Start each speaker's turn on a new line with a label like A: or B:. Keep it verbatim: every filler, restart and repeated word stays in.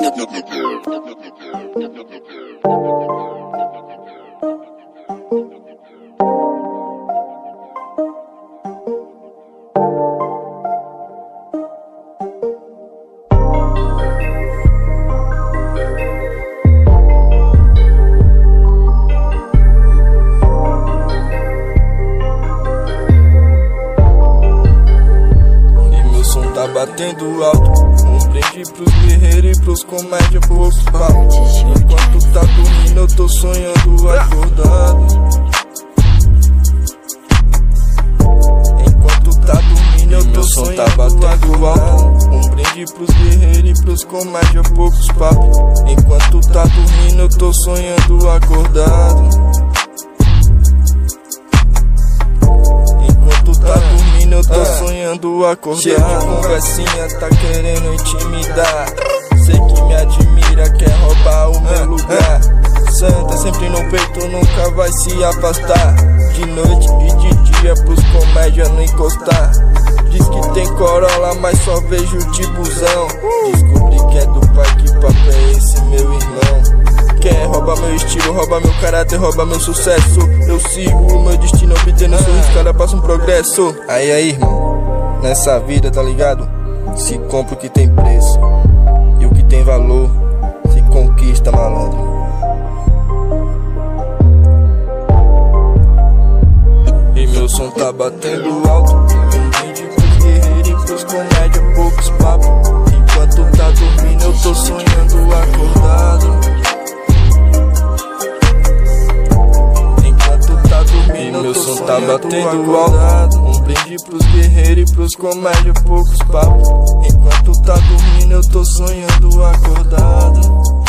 A: Tá batendo alto, um brinde pros guerreiros e pros comédia, poucos papos. Enquanto tá dormindo eu tô sonhando acordado. Enquanto tá dormindo eu tô sonhando tá batendo alto, um brinde pros guerreiros e pros comédia, poucos papos. Enquanto tá dormindo eu tô sonhando acordado. Tá dormindo, eu tô ah, sonhando acordado. Cheio de conversinha, tá querendo intimidar. Sei que me admira, quer roubar o meu lugar. Santa sempre no peito, nunca vai se afastar. De noite e de dia pros comédia não encostar. Diz que tem Corolla, mas só vejo de busão. Descobri que é do pai, que papo é esse, meu irmão? Quer roubar meu estilo, rouba meu caráter, rouba meu sucesso. Eu sigo o meu destino, obtendo sorriso, cada passo um progresso. Aí aí, irmão, nessa vida, tá ligado? Se compra o que tem preço, e o que tem valor se conquista, malandro. E meu som tá batendo alto, um brinde pros guerreiros e pros comédia, poucos papos. Enquanto tá dormindo eu tô sonhando acordado. Meu som tá batendo alto, um brinde pros guerreiros e pros comédia, poucos papos. Enquanto tá dormindo eu tô sonhando acordado.